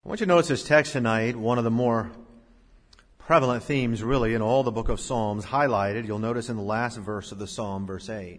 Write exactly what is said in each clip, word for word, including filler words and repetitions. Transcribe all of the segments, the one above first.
I want you to notice this text tonight, one of the more prevalent themes really in all the book of Psalms, highlighted. You'll notice in the last verse of the Psalm, verse eight.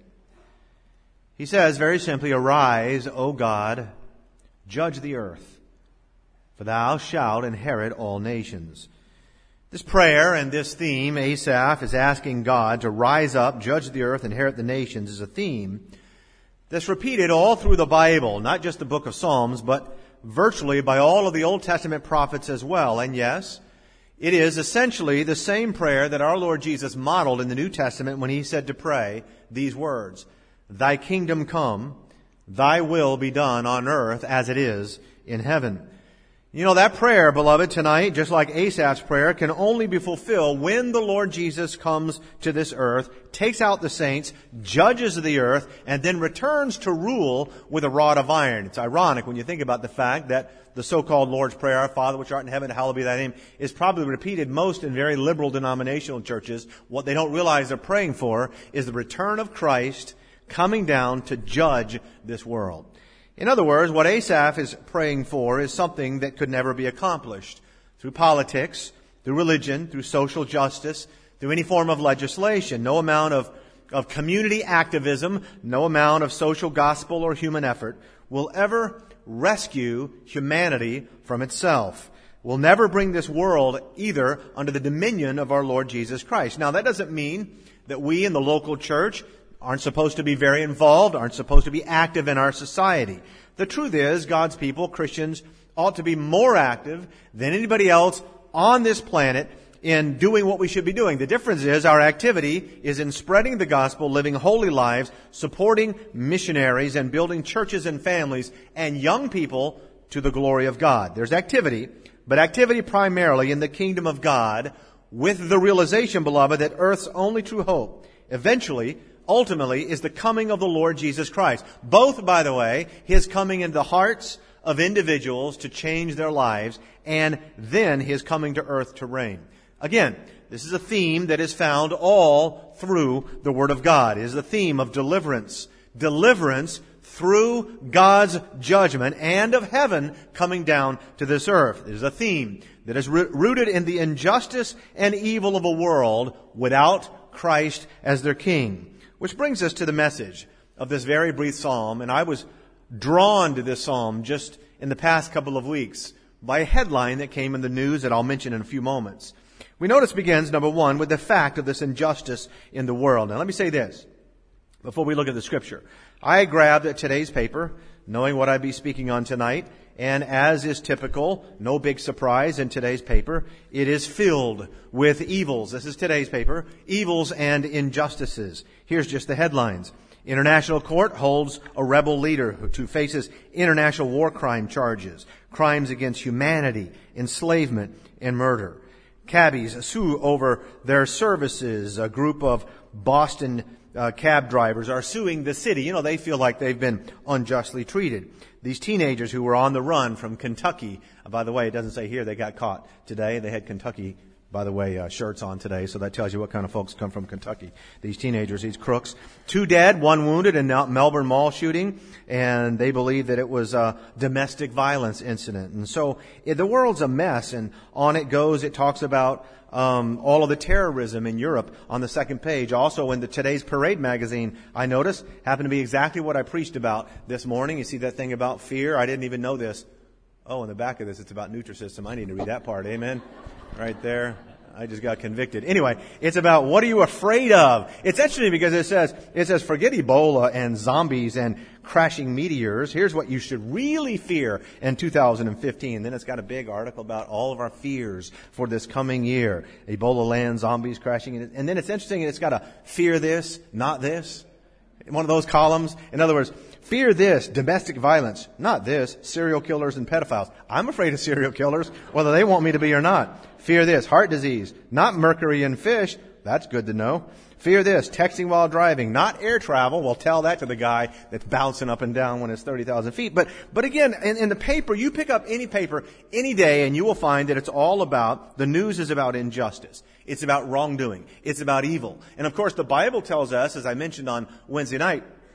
He says very simply, "Arise, O God, judge the earth, for thou shalt inherit all nations." This prayer and this theme, Asaph is asking God to rise up, judge the earth, inherit the nations, is a theme that's repeated all through the Bible, not just the book of Psalms, but virtually by all of the Old Testament prophets as well. And yes, it is essentially the same prayer that our Lord Jesus modeled in the New Testament when he said to pray these words, "Thy kingdom come, thy will be done on earth as it is in heaven." You know, that prayer, beloved, tonight, just like Asaph's prayer, can only be fulfilled when the Lord Jesus comes to this earth, takes out the saints, judges the earth, and then returns to rule with a rod of iron. It's ironic when you think about the fact that the so-called Lord's Prayer, "Our Father which art in heaven, hallowed be thy name," is probably repeated most in very liberal denominational churches. What they don't realize they're praying for is the return of Christ coming down to judge this world. In other words, what Asaph is praying for is something that could never be accomplished through politics, through religion, through social justice, through any form of legislation. No amount of, of community activism, no amount of social gospel or human effort will ever rescue humanity from itself. Will never bring this world either under the dominion of our Lord Jesus Christ. Now, that doesn't mean that we in the local church aren't supposed to be very involved, aren't supposed to be active in our society. The truth is, God's people, Christians, ought to be more active than anybody else on this planet in doing what we should be doing. The difference is our activity is in spreading the gospel, living holy lives, supporting missionaries, and building churches and families and young people to the glory of God. There's activity, but activity primarily in the kingdom of God with the realization, beloved, that earth's only true hope eventually ultimately is the coming of the Lord Jesus Christ. Both, by the way, His coming into the hearts of individuals to change their lives, and then His coming to earth to reign. Again, this is a theme that is found all through the Word of God. It is the theme of deliverance. Deliverance through God's judgment and of heaven coming down to this earth. It is a theme that is rooted in the injustice and evil of a world without Christ as their King. Which brings us to the message of this very brief psalm. And I was drawn to this psalm just in the past couple of weeks by a headline that came in the news that I'll mention in a few moments. We notice begins, number one, with the fact of this injustice in the world. Now let me say this before we look at the scripture. I grabbed today's paper, knowing what I'd be speaking on tonight. And as is typical, no big surprise in today's paper, it is filled with evils. This is today's paper. Evils and injustices. Here's just the headlines. International court holds a rebel leader who faces international war crime charges. Crimes against humanity, enslavement, and murder. Cabbies sue over their services. A group of Boston uh, cab drivers are suing the city. You know, they feel like they've been unjustly treated. These teenagers who were on the run from Kentucky. Uh, by the way, it doesn't say here they got caught today. They had Kentucky, by the way, uh, shirts on today, so that tells you what kind of folks come from Kentucky. These teenagers, these crooks. Two dead, one wounded in Melbourne Mall shooting, and they believe that it was a domestic violence incident. And so it, the world's a mess, and on it goes. It talks about um, all of the terrorism in Europe on the second page. Also in the Today's Parade magazine, I noticed, happened to be exactly what I preached about this morning. You see that thing about fear? I didn't even know this. Oh, in the back of this, it's about Nutrisystem. I need to read that part. Amen. Right there. I just got convicted. Anyway, it's about what are you afraid of? It's interesting because it says, it says, forget Ebola and zombies and crashing meteors. Here's what you should really fear in two thousand fifteen. Then it's got a big article about all of our fears for this coming year. Ebola land, zombies crashing. And then it's interesting, it's got a fear this, not this. One of those columns. In other words, fear this, domestic violence, not this, serial killers and pedophiles. I'm afraid of serial killers, whether they want me to be or not. Fear this, heart disease, not mercury in fish. That's good to know. Fear this, texting while driving, not air travel. Well, tell that to the guy that's bouncing up and down when it's thirty thousand feet. But, but again, in, in the paper, you pick up any paper any day and you will find that it's all about, the news is about injustice. It's about wrongdoing. It's about evil. And of course, the Bible tells us, as I mentioned on Wednesday night,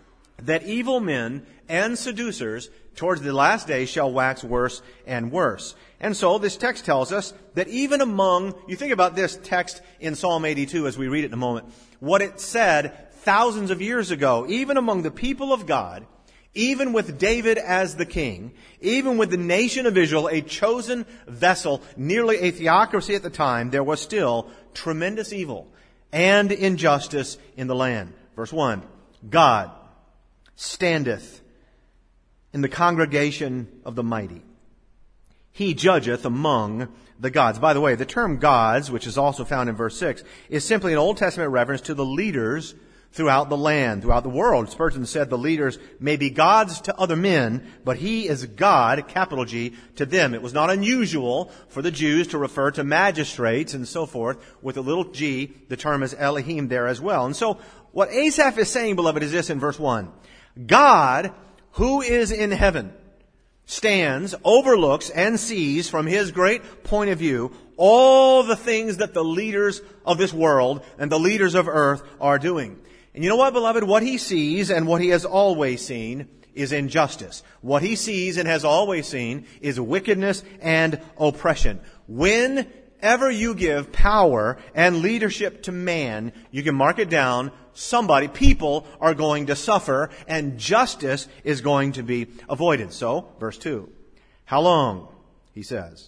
that evil men and seducers towards the last day shall wax worse and worse. And so this text tells us that even among, you think about this text in Psalm eighty-two as we read it in a moment, what it said thousands of years ago, even among the people of God, even with David as the king, even with the nation of Israel, a chosen vessel, nearly a theocracy at the time, there was still tremendous evil and injustice in the land. Verse one, God standeth in the congregation of the mighty. He judgeth among the gods. By the way, the term gods, which is also found in verse six, is simply an Old Testament reference to the leaders throughout the land, throughout the world. Spurgeon said the leaders may be gods to other men, but he is God, capital G, to them. It was not unusual for the Jews to refer to magistrates and so forth with a little g. The term is Elohim there as well. And so what Asaph is saying, beloved, is this in verse one. God, who is in heaven, stands, overlooks, and sees from his great point of view all the things that the leaders of this world and the leaders of earth are doing. And you know what, beloved? What he sees and what he has always seen is injustice. What he sees and has always seen is wickedness and oppression. Whenever you give power and leadership to man, you can mark it down. Somebody, people are going to suffer, and justice is going to be avoided. So, verse two. How long, he says,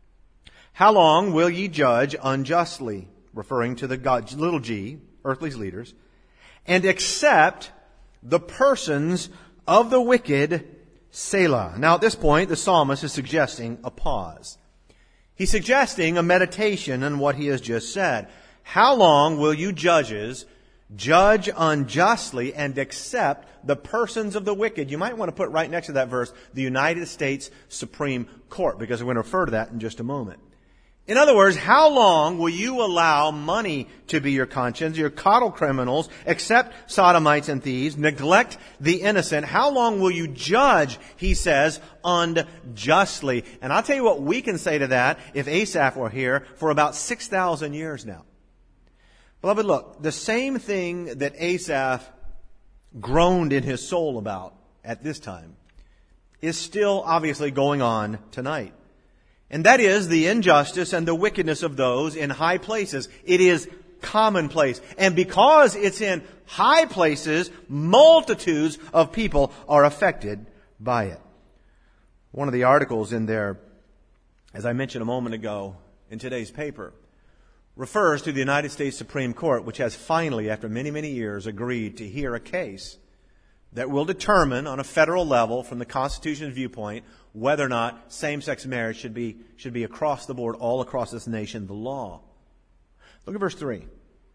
how long will ye judge unjustly, referring to the God, little g, earthly leaders, and accept the persons of the wicked, Selah. Now at this point, the psalmist is suggesting a pause. He's suggesting a meditation on what he has just said. How long will you judges judge unjustly and accept the persons of the wicked? You might want to put right next to that verse, the United States Supreme Court, because we're going to refer to that in just a moment. In other words, how long will you allow money to be your conscience, your coddle criminals, accept sodomites and thieves, neglect the innocent? How long will you judge, he says, unjustly? And I'll tell you what we can say to that if Asaph were here for about six thousand years now. Beloved, look, the same thing that Asaph groaned in his soul about at this time is still obviously going on tonight. And that is the injustice and the wickedness of those in high places. It is commonplace. And because it's in high places, multitudes of people are affected by it. One of the articles in there, as I mentioned a moment ago in today's paper, refers to the United States Supreme Court, which has finally, after many, many years, agreed to hear a case that will determine on a federal level from the Constitution's viewpoint whether or not same-sex marriage should be, should be across the board, all across this nation, the law. Look at verse three.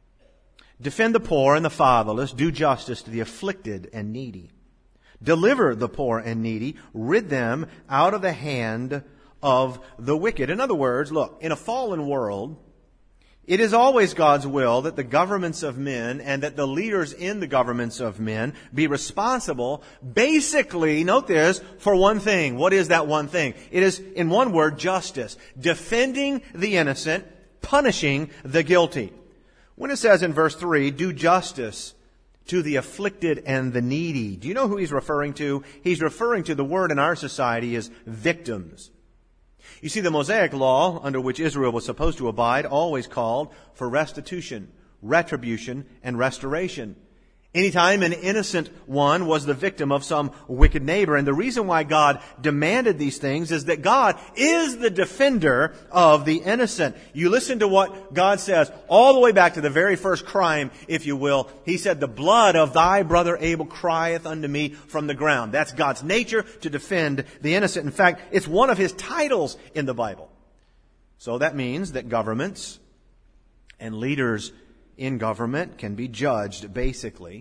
Defend the poor and the fatherless, do justice to the afflicted and needy. Deliver the poor and needy, rid them out of the hand of the wicked. In other words, look, in a fallen world, it is always God's will that the governments of men and that the leaders in the governments of men be responsible, basically, note this, for one thing. What is that one thing? It is, in one word, justice. Defending the innocent, punishing the guilty. When it says in verse three, do justice to the afflicted and the needy, do you know who he's referring to? He's referring to the word in our society as victims. You see, the Mosaic law, under which Israel was supposed to abide, always called for restitution, retribution, and restoration. Anytime an innocent one was the victim of some wicked neighbor. And the reason why God demanded these things is that God is the defender of the innocent. You listen to what God says all the way back to the very first crime, if you will. He said, the blood of thy brother Abel crieth unto me from the ground. That's God's nature to defend the innocent. In fact, it's one of his titles in the Bible. So that means that governments and leaders in government can be judged basically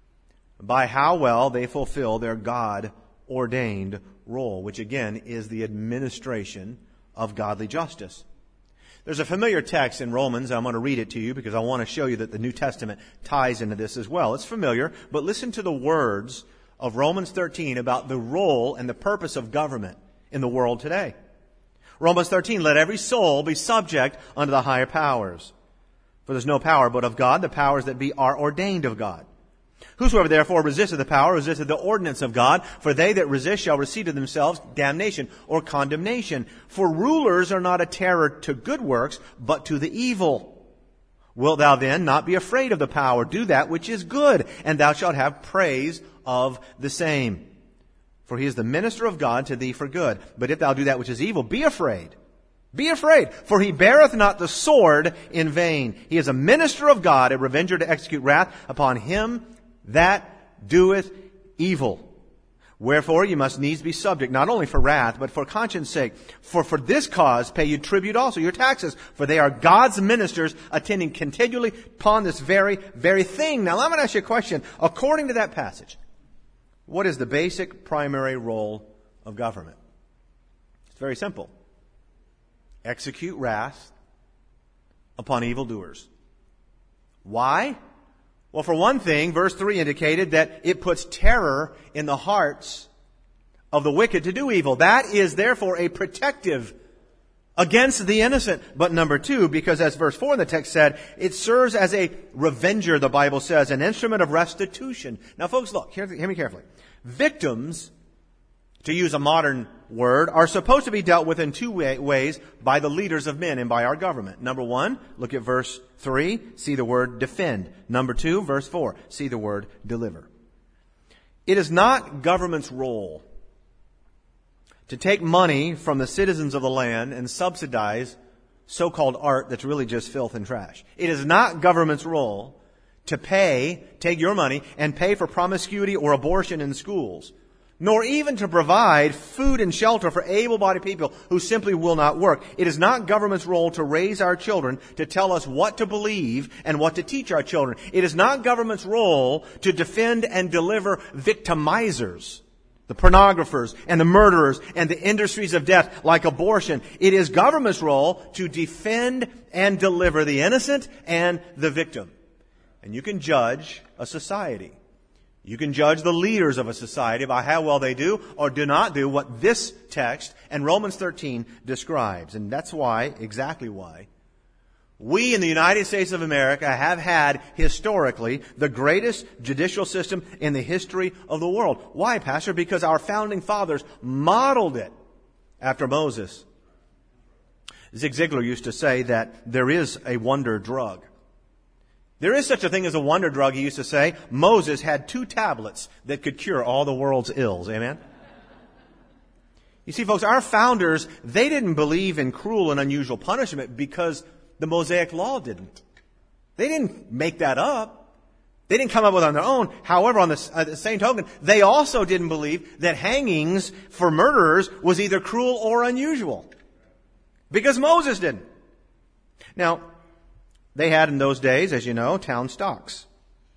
by how well they fulfill their God-ordained role, which again is the administration of godly justice. There's a familiar text in Romans. I'm going to read it to you because I want to show you that the New Testament ties into this as well. It's familiar, but listen to the words of Romans thirteen about the role and the purpose of government in the world today. Romans thirteen, let every soul be subject unto the higher powers. For there's no power but of God. The powers that be are ordained of God. Whosoever therefore resisteth the power, resisteth the ordinance of God, for they that resist shall receive to themselves damnation or condemnation. For rulers are not a terror to good works, but to the evil. Wilt thou then not be afraid of the power? Do that which is good, and thou shalt have praise of the same. For he is the minister of God to thee for good. But if thou do that which is evil, be afraid. Be afraid, for he beareth not the sword in vain. He is a minister of God, a revenger to execute wrath upon him that doeth evil. Wherefore you must needs be subject, not only for wrath, but for conscience sake. For for this cause pay you tribute also, your taxes, for they are God's ministers, attending continually upon this very, very thing. Now I'm going to ask you a question. According to that passage, what is the basic primary role of government? It's very simple. Execute wrath upon evildoers. Why? Well, for one thing, verse three indicated that it puts terror in the hearts of the wicked to do evil. That is therefore a protective against the innocent. But number two, because as verse four in the text said, it serves as a revenger, the Bible says, an instrument of restitution. Now folks, look, hear, hear me carefully. Victims, to use a modern word, are supposed to be dealt with in two way, ways by the leaders of men and by our government. Number one, look at verse three, see the word defend. Number two, verse four, see the word deliver. It is not government's role to take money from the citizens of the land and subsidize so-called art that's really just filth and trash. It is not government's role to pay, take your money and pay for promiscuity or abortion in schools, nor even to provide food and shelter for able-bodied people who simply will not work. It is not government's role to raise our children, to tell us what to believe and what to teach our children. It is not government's role to defend and deliver victimizers, the pornographers and the murderers and the industries of death like abortion. It is government's role to defend and deliver the innocent and the victim. And you can judge a society. You can judge the leaders of a society by how well they do or do not do what this text and Romans thirteen describes. And that's why, exactly why, we in the United States of America have had, historically, the greatest judicial system in the history of the world. Why, Pastor? Because our founding fathers modeled it after Moses. Zig Ziglar used to say that there is a wonder drug. There is such a thing as a wonder drug, he used to say. Moses had two tablets that could cure all the world's ills. Amen? You see, folks, our founders, they didn't believe in cruel and unusual punishment because the Mosaic Law didn't. They didn't make that up. They didn't come up with it on their own. However, on the, uh, the same token, they also didn't believe that hangings for murderers was either cruel or unusual. Because Moses didn't. Now, they had in those days, as you know, town stocks.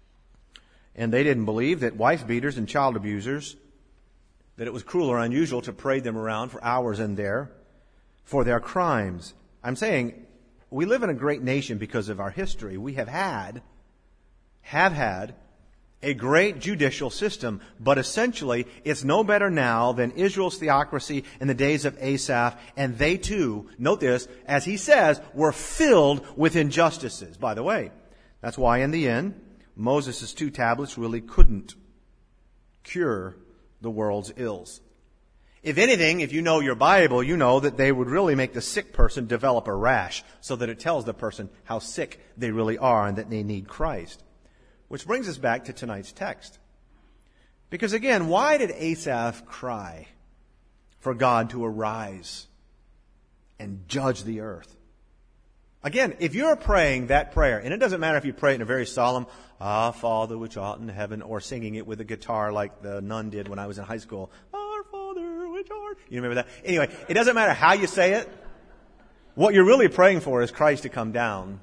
And they didn't believe that wife beaters and child abusers, that it was cruel or unusual to parade them around for hours in there for their crimes. I'm saying we live in a great nation because of our history. We have had, have had, a great judicial system, but essentially it's no better now than Israel's theocracy in the days of Asaph, and they too, note this, as he says, were filled with injustices. By the way, that's why in the end, Moses' two tablets really couldn't cure the world's ills. If anything, if you know your Bible, you know that they would really make the sick person develop a rash so that it tells the person how sick they really are and that they need Christ. Which brings us back to tonight's text. Because again, why did Asaph cry for God to arise and judge the earth? Again, if you're praying that prayer, and it doesn't matter if you pray it in a very solemn, Ah, Father which art in heaven, or singing it with a guitar like the nun did when I was in high school. Our Father which art. You remember that? Anyway, it doesn't matter how you say it. What you're really praying for is Christ to come down,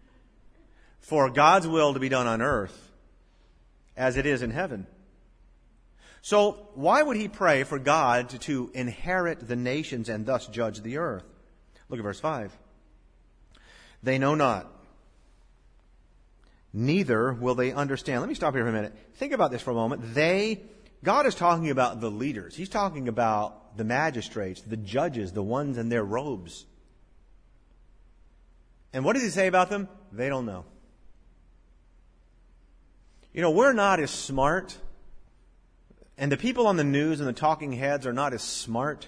for God's will to be done on earth as it is in heaven. So why would he pray for God to, to inherit the nations and thus judge the earth? Look at verse five. They know not, neither will they understand. Let me stop here for a minute. Think about this for a moment. They, God is talking about the leaders. He's talking about the magistrates, the judges, the ones in their robes. And what does he say about them? They don't know. You know, we're not as smart, and the people on the news and the talking heads are not as smart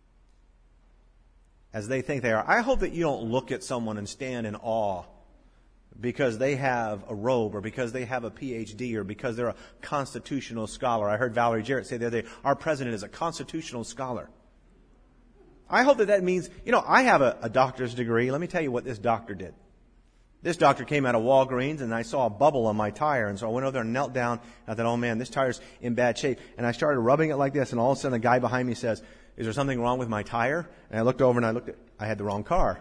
as they think they are. I hope that you don't look at someone and stand in awe because they have a robe or because they have a P H D or because they're a constitutional scholar. I heard Valerie Jarrett say the other day, our president is a constitutional scholar. I hope that that means, you know, I have a, a doctor's degree. Let me tell you what this doctor did. This doctor came out of Walgreens, and I saw a bubble on my tire, and so I went over there and knelt down, and I thought, oh man, this tire's in bad shape. And I started rubbing it like this, and all of a sudden a guy behind me says, is there something wrong with my tire? And I looked over and I looked at, I had the wrong car.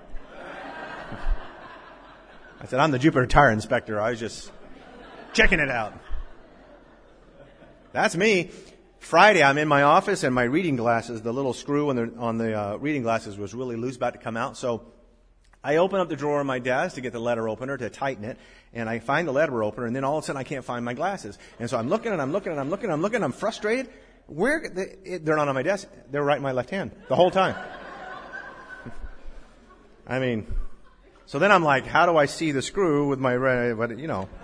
I said, I'm the Jupiter Tire Inspector. I was just checking it out. That's me. Friday, I'm in my office, and my reading glasses, the little screw on the, on the uh, reading glasses was really loose, about to come out. So I open up the drawer on my desk to get the letter opener to tighten it, and I find the letter opener, and then all of a sudden I can't find my glasses. And so I'm looking, and I'm looking, and I'm looking, and I'm looking, and I'm frustrated. Where they, they're not on my desk. They're right in my left hand the whole time. I mean, so then I'm like, how do I see the screw with my right, but you know.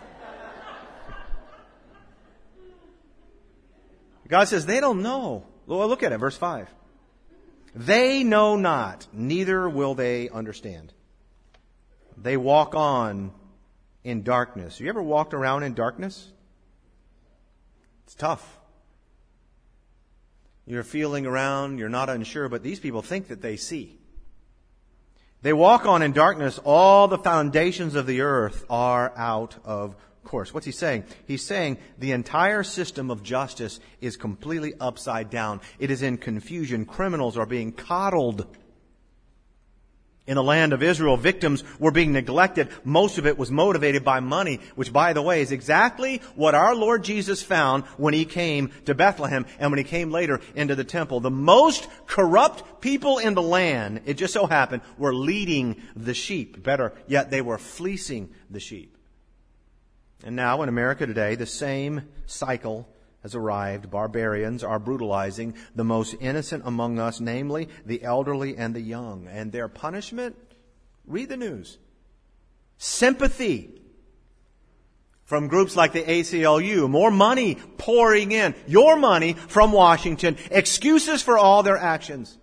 God says they don't know. Well, look at it, verse five. They know not, neither will they understand. They walk on in darkness. You ever walked around in darkness? It's tough. You're feeling around, you're not unsure, but these people think that they see. They walk on in darkness. All the foundations of the earth are out of course. What's he saying? He's saying the entire system of justice is completely upside down. It is in confusion. Criminals are being coddled. In the land of Israel, victims were being neglected. Most of it was motivated by money, which, by the way, is exactly what our Lord Jesus found when he came to Bethlehem and when he came later into the temple. The most corrupt people in the land, it just so happened, were leading the sheep. Better yet, they were fleecing the sheep. And now in America today, the same cycle has arrived. Barbarians are brutalizing the most innocent among us, namely the elderly and the young. And their punishment, read the news. Sympathy from groups like the A C L U. More money pouring in. Your money from Washington. Excuses for all their actions.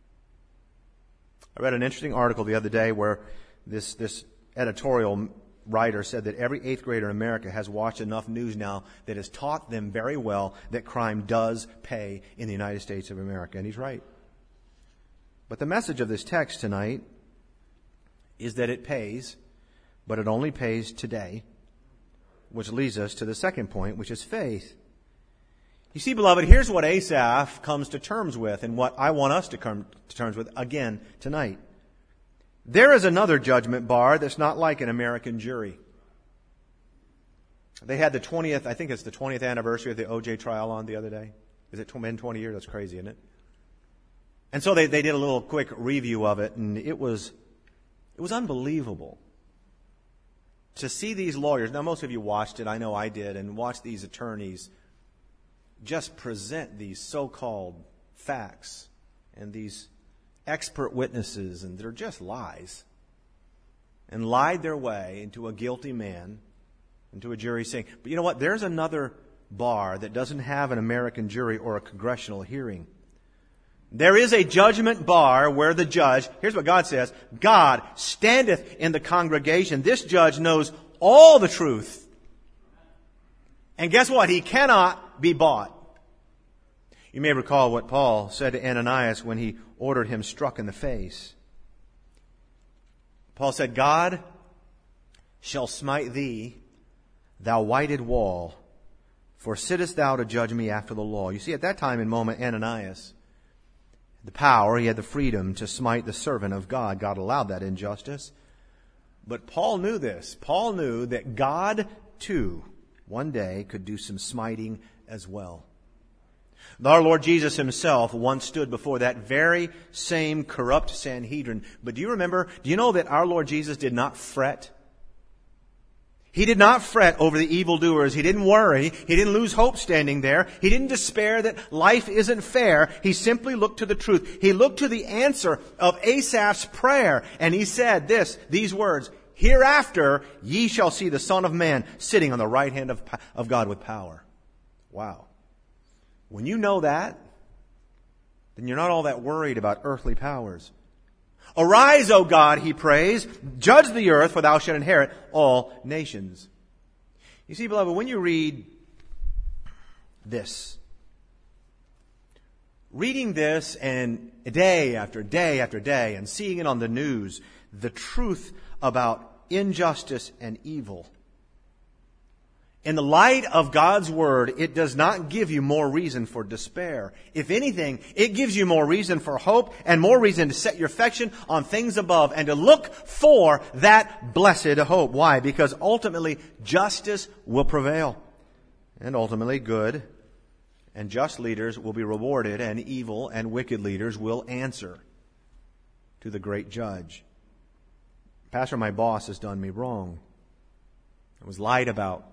I read an interesting article the other day where this, this editorial writer said that every eighth grader in America has watched enough news now that has taught them very well that crime does pay in the United States of America. And he's right. But the message of this text tonight is that it pays, but it only pays today, which leads us to the second point, which is faith. You see, beloved, here's what Asaph comes to terms with and what I want us to come to terms with again tonight. There is another judgment bar that's not like an American jury. They had the twentieth, I think it's the twentieth anniversary of the O J trial on the other day. Is it been twenty years? That's crazy, isn't it? And so they, they did a little quick review of it, and it was, it was unbelievable to see these lawyers. Now, most of you watched it, I know I did, and watched these attorneys just present these so-called facts and these expert witnesses, and they're just lies, and lied their way into a guilty man, into a jury saying, but you know what, there's another bar that doesn't have an American jury or a congressional hearing. There is a judgment bar where the judge, here's what God says, God standeth in the congregation. This judge knows all the truth. And guess what? He cannot be bought. You may recall what Paul said to Ananias when he ordered him struck in the face. Paul said, God shall smite thee, thou whited wall, for sittest thou to judge me after the law. You see, at that time and moment, Ananias had the power, he had the freedom to smite the servant of God. God allowed that injustice. But Paul knew this. Paul knew that God, too, one day could do some smiting as well. Our Lord Jesus himself once stood before that very same corrupt Sanhedrin. But do you remember, do you know that our Lord Jesus did not fret? He did not fret over the evildoers. He didn't worry. He didn't lose hope standing there. He didn't despair that life isn't fair. He simply looked to the truth. He looked to the answer of Asaph's prayer. And he said this, these words, Hereafter ye shall see the Son of Man sitting on the right hand of, of God with power. Wow. When you know that, then you're not all that worried about earthly powers. Arise, O God, he prays, judge the earth, for thou shalt inherit all nations. You see, beloved, when you read this, reading this and day after day after day and seeing it on the news, the truth about injustice and evil, in the light of God's Word, it does not give you more reason for despair. If anything, it gives you more reason for hope and more reason to set your affection on things above and to look for that blessed hope. Why? Because ultimately, justice will prevail. And ultimately, good and just leaders will be rewarded, and evil and wicked leaders will answer to the great judge. Pastor, my boss has done me wrong. I was lied about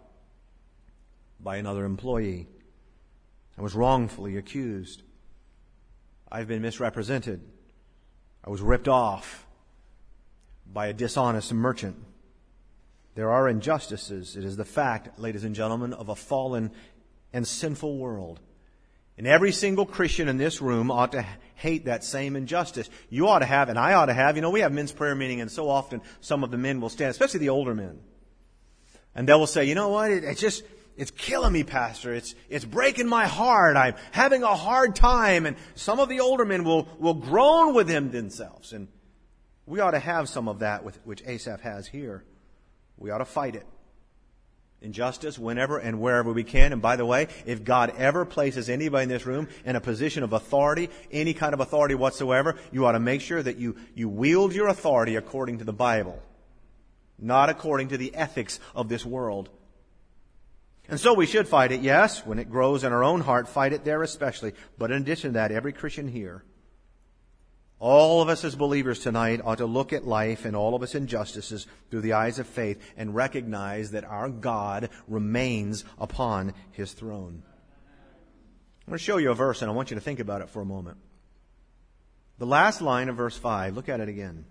by another employee. I was wrongfully accused. I've been misrepresented. I was ripped off by a dishonest merchant. There are injustices. It is the fact, ladies and gentlemen, of a fallen and sinful world. And every single Christian in this room ought to hate that same injustice. You ought to have, and I ought to have. You know, we have men's prayer meeting, and so often some of the men will stand, especially the older men. And they will say, you know what, it, it's just... It's killing me, Pastor. It's it's breaking my heart. I'm having a hard time. And some of the older men will, will groan within themselves. And we ought to have some of that, with, which Asaph has here. We ought to fight it. Injustice whenever and wherever we can. And by the way, if God ever places anybody in this room in a position of authority, any kind of authority whatsoever, you ought to make sure that you, you wield your authority according to the Bible, not according to the ethics of this world. And so we should fight it, yes, when it grows in our own heart, fight it there especially. But in addition to that, every Christian here, all of us as believers tonight ought to look at life and all of its injustices through the eyes of faith and recognize that our God remains upon His throne. I'm going to show you a verse, and I want you to think about it for a moment. The last line of verse five, look at it again.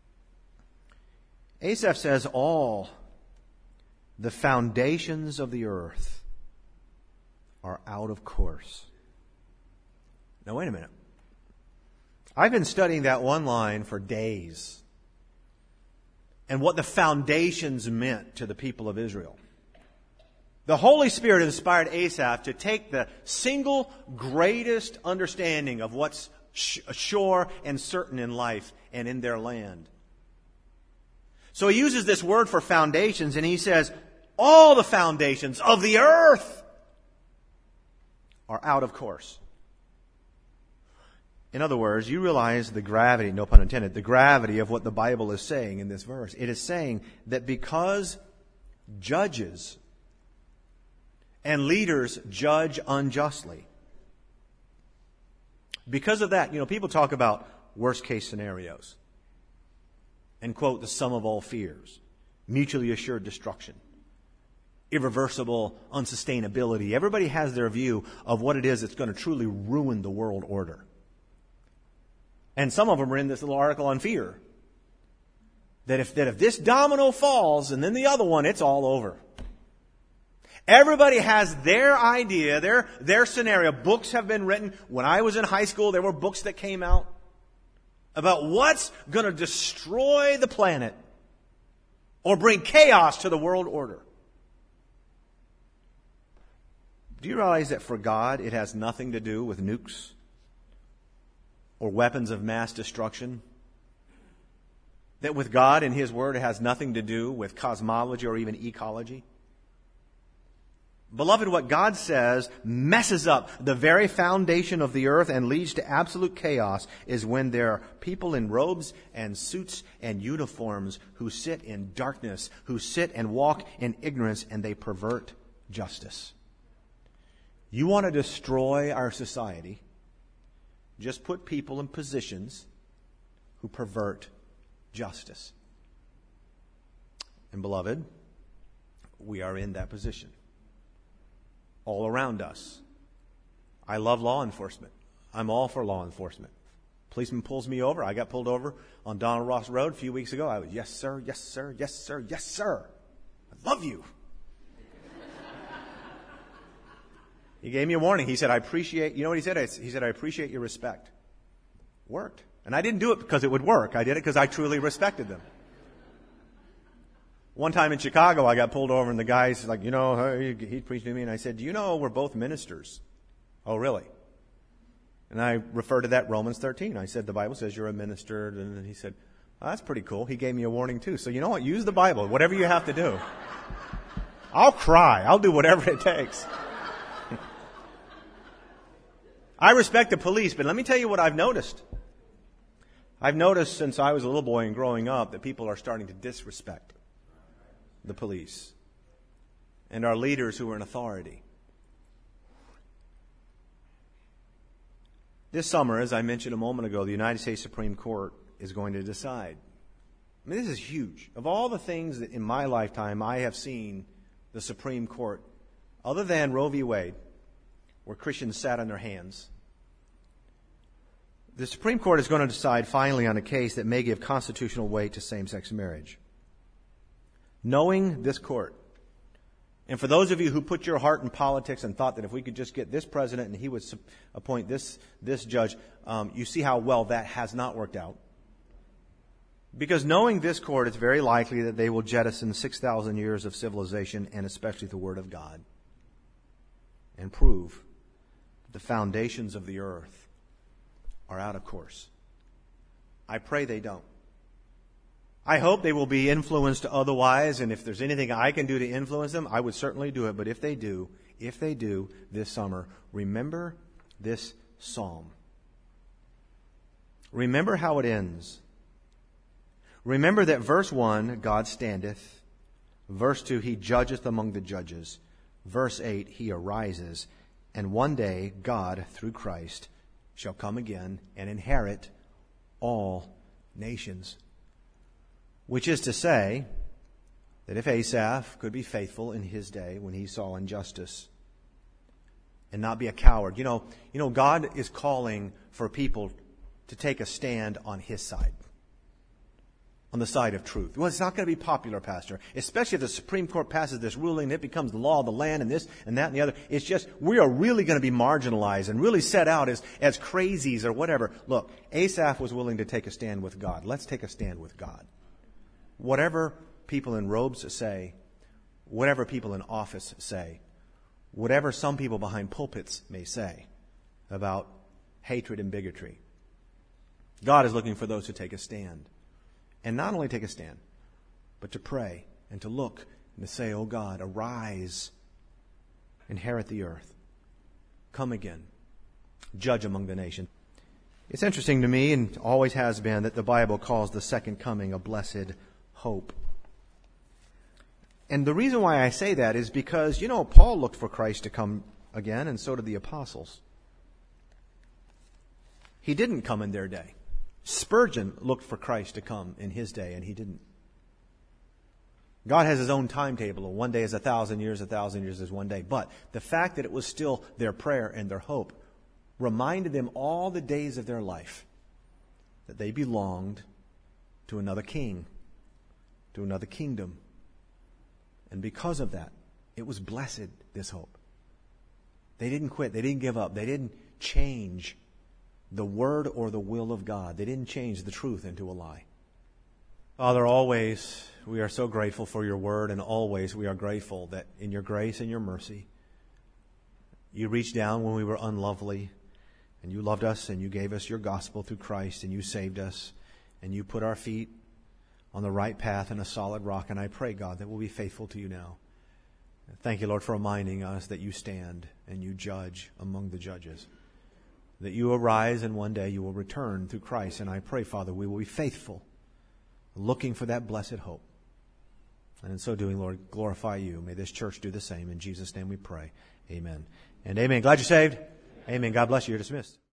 Asaph says, all the foundations of the earth are out of course. Now, wait a minute. I've been studying that one line for days and what the foundations meant to the people of Israel. The Holy Spirit inspired Asaph to take the single greatest understanding of what's sure and certain in life and in their land. So he uses this word for foundations, and he says, all the foundations of the earth are out of course. In other words, you realize the gravity, no pun intended, the gravity of what the Bible is saying in this verse. It is saying that because judges and leaders judge unjustly, because of that, you know, people talk about worst case scenarios and quote the sum of all fears, mutually assured destruction, irreversible unsustainability. Everybody has their view of what it is that's going to truly ruin the world order. And some of them are in this little article on fear. That if, that if this domino falls and then the other one, it's all over. Everybody has their idea, their, their scenario. Books have been written. When I was in high school, there were books that came out about what's going to destroy the planet or bring chaos to the world order. Do you realize that for God, it has nothing to do with nukes or weapons of mass destruction? That with God and His Word, it has nothing to do with cosmology or even ecology? Beloved, what God says messes up the very foundation of the earth and leads to absolute chaos is when there are people in robes and suits and uniforms who sit in darkness, who sit and walk in ignorance, and they pervert justice. You want to destroy our society? Just put people in positions who pervert justice. And beloved, we are in that position. All around us. I love law enforcement. I'm all for law enforcement. Policeman pulls me over. I got pulled over on Donald Ross Road a few weeks ago. I was, yes, sir, yes, sir, yes, sir, yes, sir. I love you. He gave me a warning. He said, I appreciate, you know what he said? He said, I appreciate your respect. Worked. And I didn't do it because it would work. I did it because I truly respected them. One time in Chicago, I got pulled over and the guy's like, you know, he preached to me and I said, do you know we're both ministers? Oh, really? And I referred to that Romans thirteen. I said, the Bible says you're a minister. And he said, oh, that's pretty cool. He gave me a warning too. So you know what? Use the Bible, whatever you have to do. I'll cry. I'll do whatever it takes. I respect the police, but let me tell you what I've noticed. I've noticed since I was a little boy and growing up that people are starting to disrespect the police and our leaders who are in authority. This summer, as I mentioned a moment ago, the United States Supreme Court is going to decide. I mean, this is huge. Of all the things that in my lifetime I have seen the Supreme Court, other than Roe v. Wade, where Christians sat on their hands, the Supreme Court is going to decide finally on a case that may give constitutional weight to same-sex marriage. Knowing this court, and for those of you who put your heart in politics and thought that if we could just get this president and he would appoint this, this judge, um, you see how well that has not worked out. Because knowing this court, it's very likely that they will jettison six thousand years of civilization and especially the Word of God and prove that the foundations of the earth are out of course. I pray they don't. I hope they will be influenced otherwise, and if there's anything I can do to influence them, I would certainly do it. But if they do, if they do this summer, remember this psalm. Remember how it ends. Remember that verse one, God standeth. Verse two, He judgeth among the judges. Verse eight, He arises. And one day, God, through Christ, shall come again and inherit all nations. Which is to say that if Asaph could be faithful in his day when he saw injustice and not be a coward, you know, you know, God is calling for people to take a stand on His side, on the side of truth. Well, it's not going to be popular, Pastor, especially if the Supreme Court passes this ruling and it becomes the law of the land and this and that and the other. It's just, we are really going to be marginalized and really set out as, as crazies or whatever. Look, Asaph was willing to take a stand with God. Let's take a stand with God. Whatever people in robes say, whatever people in office say, whatever some people behind pulpits may say about hatred and bigotry, God is looking for those who take a stand. And not only take a stand, but to pray and to look and to say, oh God, arise, inherit the earth, come again, judge among the nations. It's interesting to me, and always has been, that the Bible calls the second coming a blessed hope. And the reason why I say that is because, you know, Paul looked for Christ to come again, and so did the apostles. He didn't come in their day. Spurgeon looked for Christ to come in his day, and he didn't. God has His own timetable. One day is a thousand years, a thousand years is one day. But the fact that it was still their prayer and their hope reminded them all the days of their life that they belonged to another king, to another kingdom. And because of that, it was blessed, this hope. They didn't quit. They didn't give up. They didn't change the word or the will of God. They didn't change the truth into a lie. Father, always we are so grateful for your word, and always we are grateful that in your grace and your mercy, you reached down when we were unlovely, and you loved us, and you gave us your gospel through Christ, and you saved us, and you put our feet on the right path and a solid rock. And I pray, God, that we'll be faithful to you now. Thank you, Lord, for reminding us that you stand and you judge among the judges, that you arise and one day you will return through Christ. And I pray, Father, we will be faithful, looking for that blessed hope. And in so doing, Lord, glorify you. May this church do the same. In Jesus' name we pray. Amen and amen. Glad you're saved. Amen. God bless you. You're dismissed.